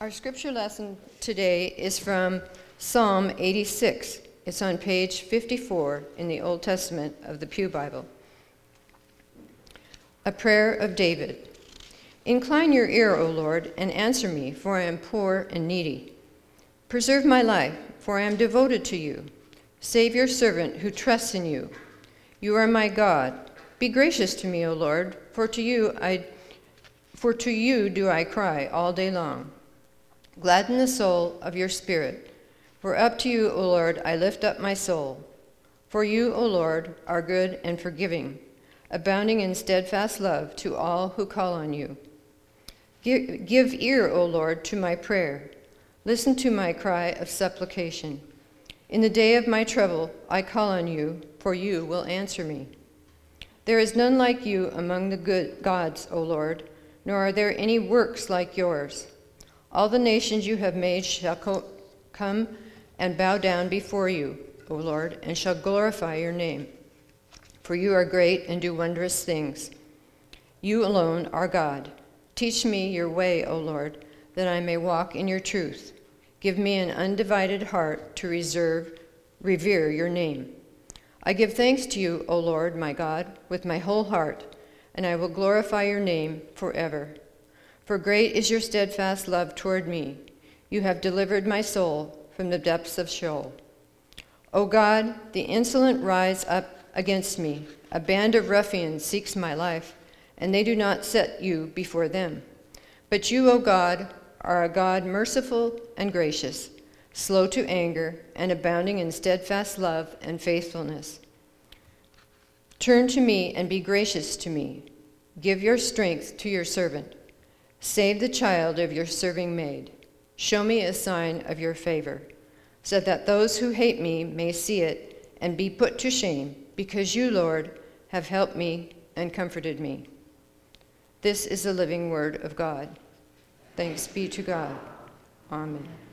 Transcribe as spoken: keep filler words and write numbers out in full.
Our scripture lesson today is from Psalm eighty-six. It's on page fifty-four in the Old Testament of the Pew Bible. A prayer of David. Incline your ear, O Lord, and answer me, for I am poor and needy. Preserve my life, for I am devoted to you. Save your servant who trusts in you. You are my God. Be gracious to me, O Lord, for to you I for to you do I cry all day long. Gladden the soul of your spirit, for up to you, O Lord, I lift up my soul. For you, O Lord, are good and forgiving, abounding in steadfast love to all who call on you. Give, give ear, O Lord, to my prayer. Listen to my cry of supplication. In the day of my trouble, I call on you, for you will answer me. There is none like you among the good gods, O Lord, nor are there any works like yours. All the nations you have made shall co- come and bow down before you, O Lord, and shall glorify your name. For you are great and do wondrous things. You alone are God. Teach me your way, O Lord, that I may walk in your truth. Give me an undivided heart to reserve, revere your name. I give thanks to you, O Lord, my God, with my whole heart, and I will glorify your name forever. For great is your steadfast love toward me. You have delivered my soul from the depths of Sheol. O God, the insolent rise up against me. A band of ruffians seeks my life, and they do not set you before them. But you, O God, are a God merciful and gracious, slow to anger, and abounding in steadfast love and faithfulness. Turn to me and be gracious to me. Give your strength to your servant. Save the child of your serving maid. Show me a sign of your favor, so that those who hate me may see it and be put to shame, because you, Lord, have helped me and comforted me. This is the living word of God. Thanks be to God. Amen.